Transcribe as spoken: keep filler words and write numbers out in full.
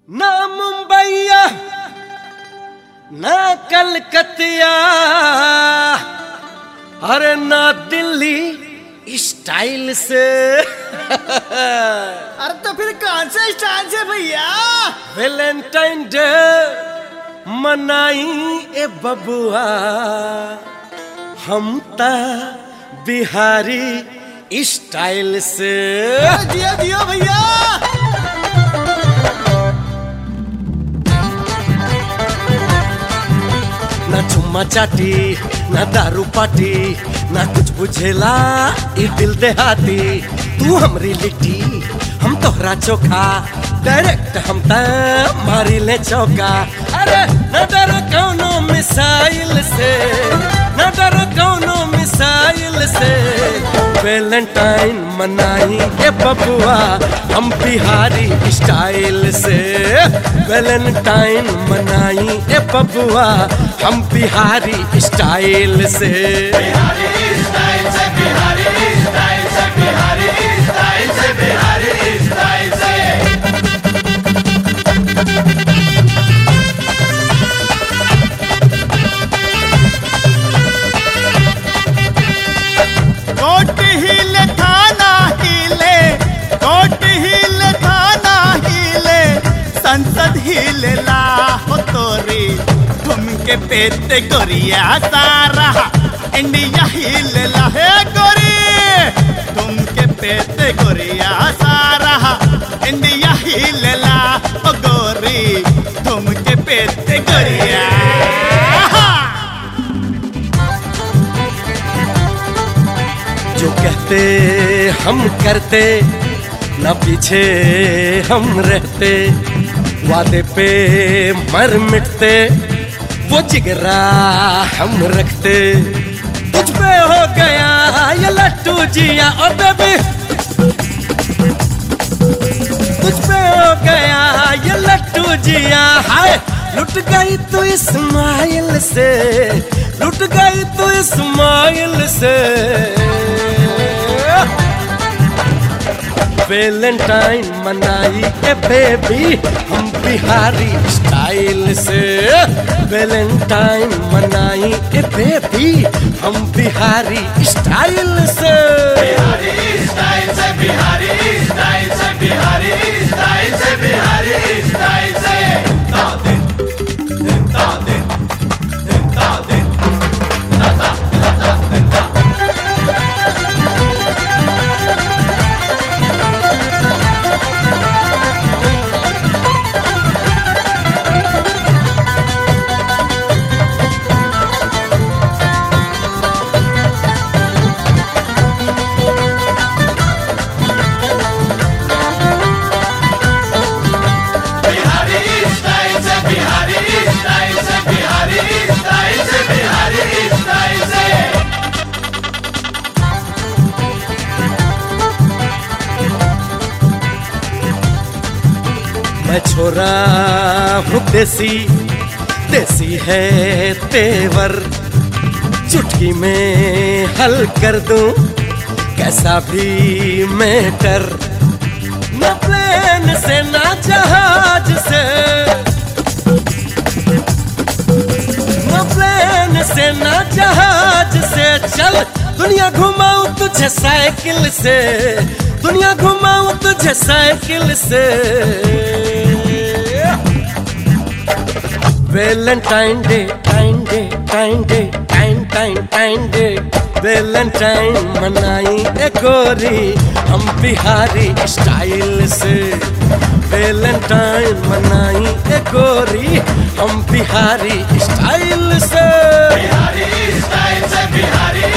ना मुंबईया ना कलकतिया, अरे ना दिल्ली स्टाइल से। अरे तो फिर कौन सा स्टाइल से भैया? वैलेंटाइन डे मनाई ए बबुआ, हम ता बिहारी स्टाइल से। दियो दियो भैया। ना चुम्मा चाटी ना दारू पाटी, ना कुछ बुझेला ई दिल देहाती। तू हमरी लिट्टी हम तोहरा चोखा, डायरेक्ट हम ता मारी ले चौका। अरे ना डरो कौनो मिसाइल से, ना डरो कौनो मिसाइल से। वैलेंटाइन मनाई ए बबुआ हम बिहारी स्टाइल से। वैलेंटाइन मनाई ए बबुआ हम बिहारी स्टाइल से। बिहारी स्टाइल से, बिहारी स्टाइल से, बिहारी स्टाइल से, बिहारी स्टाइल से। कोट हिले थाना हिले, कोट हिले थाना हिले, संसद हिले ला हो तोरी तुमके पेटे गोरिया सारा इंडिया हिले ला है गोरी। तुमके पेटे गोरिया सारा इंडिया हिले ला हो गोरी। तुमके पेटे गोरिया। जो कहते हम करते, ना पीछे हम रहते। वादे पे मर मिटते, वो जिगरा हम रखते। तुझ पे हो गया ये लट्टू जिया ओ बेबी, तुझ पे हो गया ये लट्टू जिया। हाय लुट गई तू इस्माइल से, लुट गई तू इस्माइल से। वैलेंटाइन मनाई ए बेबी हम बिहारी स्टाइल से। वैलेंटाइन मनाई ए बेबी हम बिहारी स्टाइल से। बिहारी स्टाइल से, बिहारी स्टाइल से, बिहारी स्टाइल से, बिहारी स्टाइल से। तादे तादे तादे ताता ताता। मैं छोरा हूँ देसी, देसी है तेवर। चुटकी में हल कर दूं कैसा भी मैटर। न प्लेन से ना जहाज से, न प्लेन से ना जहाज से। चल दुनिया घुमाऊं तुझे साइकिल से, दुनिया घुमाऊं तुझे साइकिल से। Valentine day time day time day time time time day. Valentine मनाई ए गोरी हम बिहारी स्टाइल से। वैलेंटाइन मनाई ए गोरी हम बिहारी स्टाइल से। बिहारी स्टाइल से, बिहारी